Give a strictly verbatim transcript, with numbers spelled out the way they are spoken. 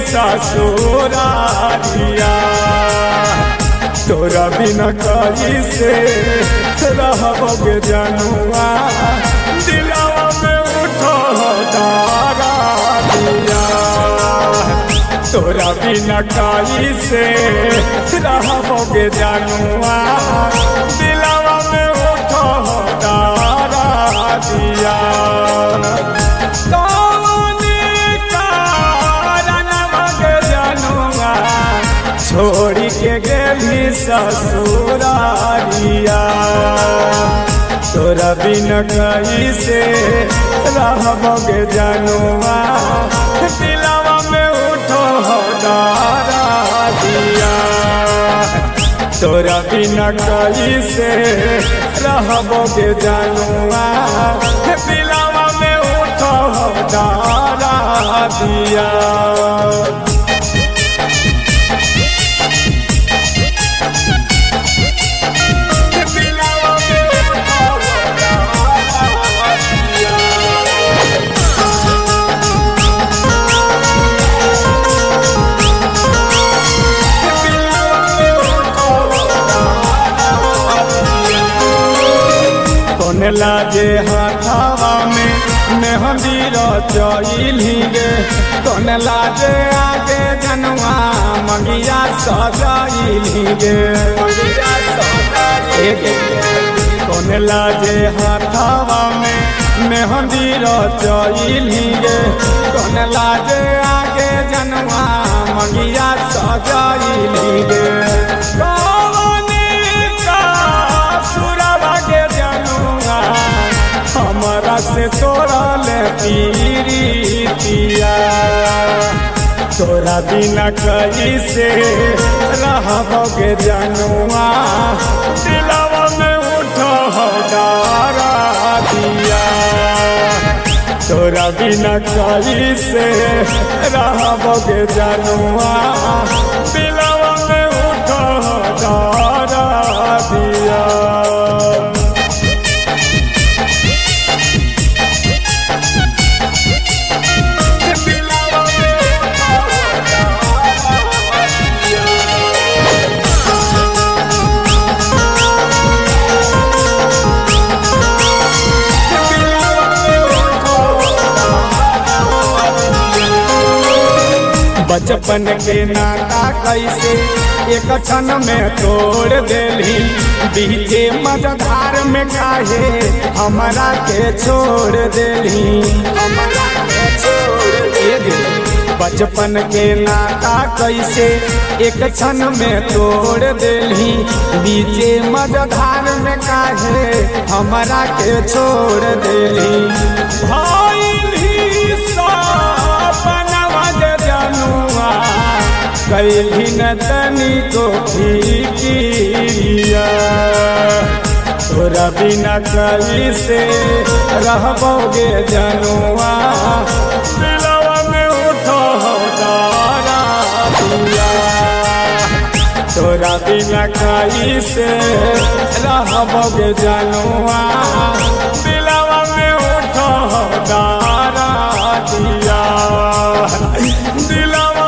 ससुरारिया। तोरा बिना कैसे रहबोगे जनुआ, दिलवा में उठो दर्दिया। तोरा बिना कैसे रहबोगे जनुआ, दिलवा में उठो दर्दिया। छोड़ी के गेली ससुरारिया। तोरा बिना कैसे रहबोगे जनुआ, दिलवा में उठो दर्दिया। तोरा बिना कैसे रहबोगे जनुआ, दिलवा में उठो दर्दिया। लाजे हाथावा में मेहंदी रचैली गे, कौन लाजे आगे जनुआ मंगिया सजाइली गे। कौन लाजे हाथावा में मेहंदी रचैली गे, कौन लाजे आगे जनुआ मंगिया सजाइली गे। हमरा से तोरा ले पीरितिया। तोरा बिना कैसे रहबोगे जनुआ, दिलवा में उठो दर्दिया। तोरा बिना कैसे रहबोगे जनुआ, दिलवा में उठो दर्दिया। बचपन के नाता कैसे एक क्षण में तोड़ देली, बीचे मझधार में काहे हमरा के छोड़ देली, हमरा के छोड़ देली। बचपन के नाता कैसे एक क्षण में तोड़ देली, बीचे मझधार में काहे हमरा के छोड़ देली। कैली न तनी को फिकिरिया। तोरा बिना कैसे रहबोगे जनुआ, दिलवा में उठो दर्दिया। तोरा बिना कैसे रहबोगे जनुआ, दिलवा में उठो दर्दिया। दिलवा